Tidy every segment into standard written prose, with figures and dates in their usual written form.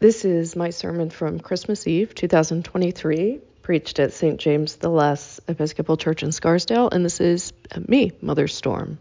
This is my sermon from Christmas Eve, 2023, preached at St. James the Less Episcopal Church in Scarsdale, and this is me, Mother Storm.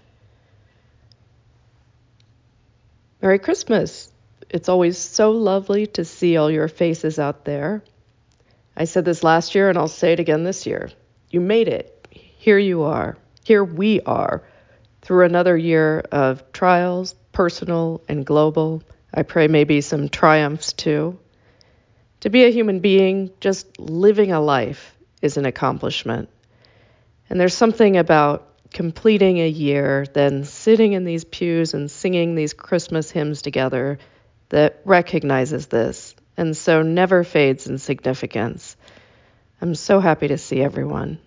Merry Christmas! It's always so lovely to see all your faces out there. I said this last year, and I'll say it again this year. You made it. Here you are. Here we are, through another year of trials, personal and global. I pray maybe some triumphs too. To be a human being, just living a life, is an accomplishment. And there's something about completing a year, then sitting in these pews and singing these Christmas hymns together that recognizes this and so never fades in significance. I'm so happy to see everyone.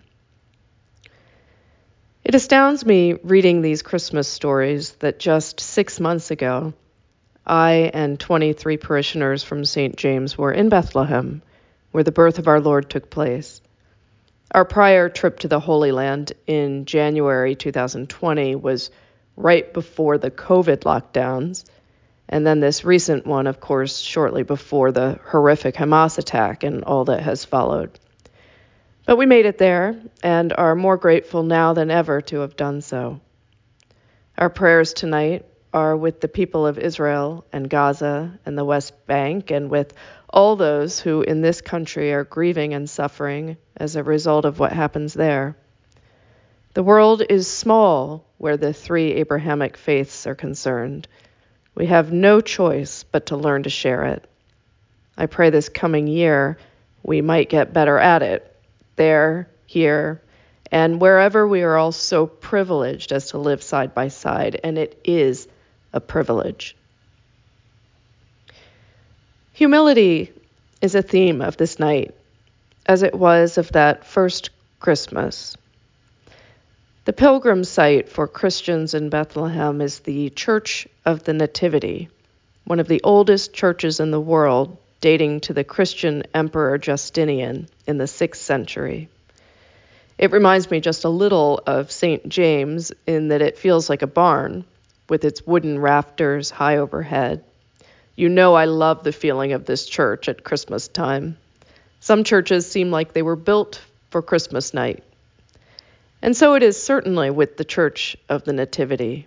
It astounds me reading these Christmas stories that just 6 months ago, I and 23 parishioners from St. James were in Bethlehem, where the birth of our Lord took place. Our prior trip to the Holy Land in January 2020 was right before the COVID lockdowns, and then this recent one, of course, shortly before the horrific Hamas attack and all that has followed. But we made it there and are more grateful now than ever to have done so. Our prayers tonight are with the people of Israel and Gaza and the West Bank, and with all those who in this country are grieving and suffering as a result of what happens there. The world is small where the three Abrahamic faiths are concerned. We have no choice but to learn to share it. I pray this coming year we might get better at it, there, here, and wherever we are all so privileged as to live side by side, and it is a privilege. Humility is a theme of this night, as it was of that first Christmas. The pilgrim site for Christians in Bethlehem is the Church of the Nativity, one of the oldest churches in the world, dating to the Christian Emperor Justinian in the 6th century. It reminds me just a little of St. James in that it feels like a barn, with its wooden rafters high overhead. You know I love the feeling of this church at Christmas time. Some churches seem like they were built for Christmas night. And so it is certainly with the Church of the Nativity.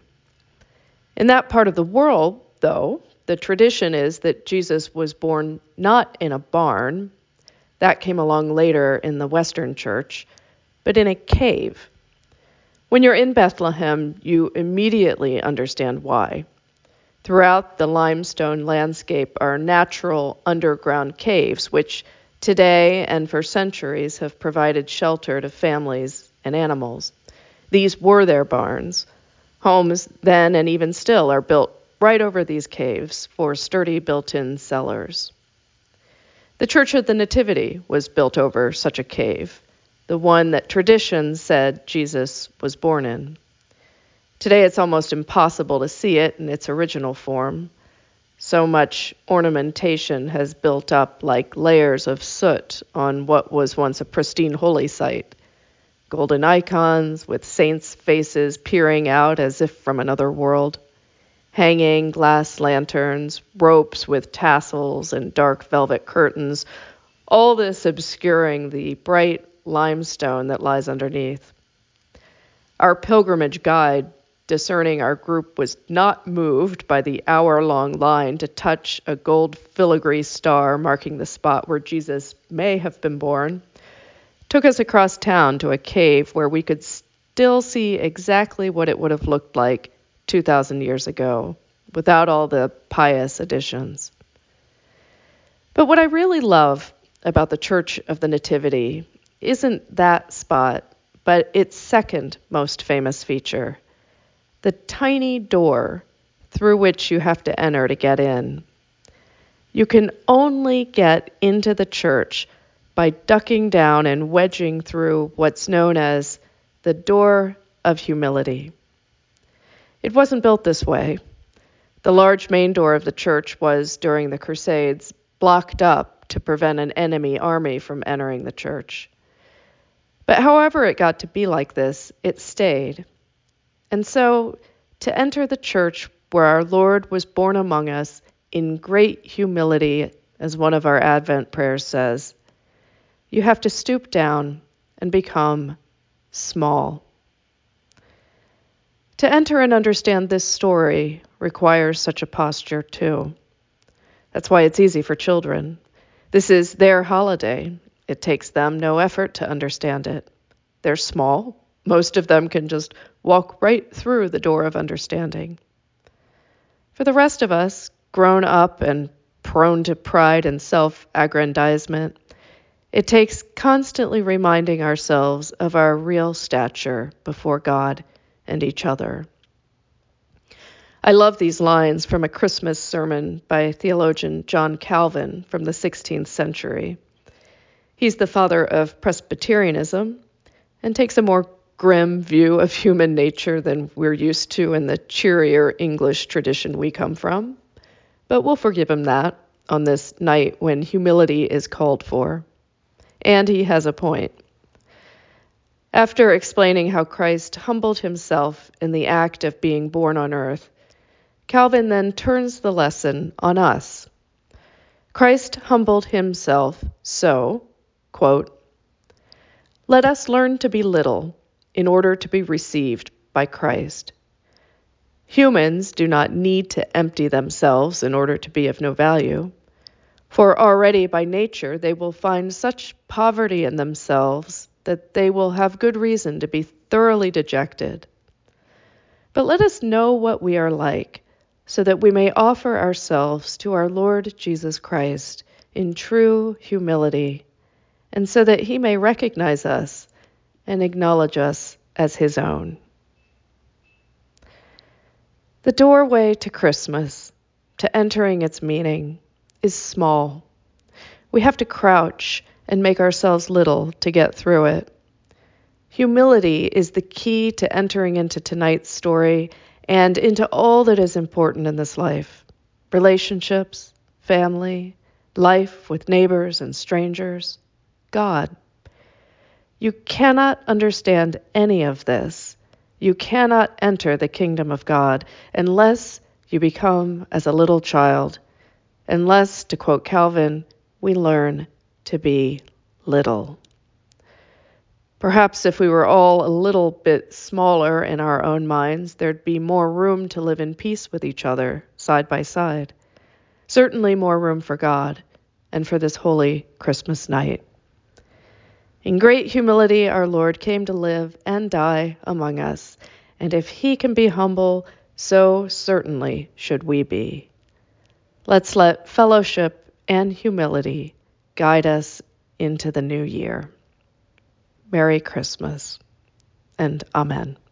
In that part of the world, though, the tradition is that Jesus was born not in a barn, that came along later in the Western Church, but in a cave. When you're in Bethlehem, you immediately understand why. Throughout the limestone landscape are natural underground caves, which today and for centuries have provided shelter to families and animals. These were their barns. Homes then and even still are built right over these caves for sturdy built-in cellars. The Church of the Nativity was built over such a cave, the one that tradition said Jesus was born in. Today it's almost impossible to see it in its original form. So much ornamentation has built up like layers of soot on what was once a pristine holy site. Golden icons with saints' faces peering out as if from another world. Hanging glass lanterns, ropes with tassels and dark velvet curtains, all this obscuring the bright limestone that lies underneath. Our pilgrimage guide, discerning our group was not moved by the hour-long line to touch a gold filigree star marking the spot where Jesus may have been born, took us across town to a cave where we could still see exactly what it would have looked like 2,000 years ago, without all the pious additions. But what I really love about the Church of the Nativity isn't that spot, but its second most famous feature, the tiny door through which you have to enter to get in. You can only get into the church by ducking down and wedging through what's known as the door of humility. It wasn't built this way. The large main door of the church was, during the Crusades, blocked up to prevent an enemy army from entering the church. But however it got to be like this, it stayed. And so, to enter the church where our Lord was born among us in great humility, as one of our Advent prayers says, you have to stoop down and become small. To enter and understand this story requires such a posture too. That's why it's easy for children. This is their holiday. It takes them no effort to understand it. They're small. Most of them can just walk right through the door of understanding. For the rest of us, grown up and prone to pride and self-aggrandizement, it takes constantly reminding ourselves of our real stature before God and each other. I love these lines from a Christmas sermon by theologian John Calvin from the 16th century. He's the father of Presbyterianism and takes a more grim view of human nature than we're used to in the cheerier English tradition we come from. But we'll forgive him that on this night when humility is called for. And he has a point. After explaining how Christ humbled himself in the act of being born on earth, Calvin then turns the lesson on us. Christ humbled himself so, quote, let us learn to be little in order to be received by Christ. Humans do not need to empty themselves in order to be of no value, for already by nature they will find such poverty in themselves that they will have good reason to be thoroughly dejected. But let us know what we are like, so that we may offer ourselves to our Lord Jesus Christ in true humility, and so that he may recognize us and acknowledge us as his own. The doorway to Christmas, to entering its meaning, is small. We have to crouch and make ourselves little to get through it. Humility is the key to entering into tonight's story and into all that is important in this life: relationships, family, life with neighbors and strangers, God. You cannot understand any of this. You cannot enter the kingdom of God unless you become as a little child, unless, to quote Calvin, we learn to be little. Perhaps if we were all a little bit smaller in our own minds, there'd be more room to live in peace with each other, side by side. Certainly more room for God and for this holy Christmas night. In great humility, our Lord came to live and die among us, and if he can be humble, so certainly should we be. Let's let fellowship and humility guide us into the new year. Merry Christmas, and Amen.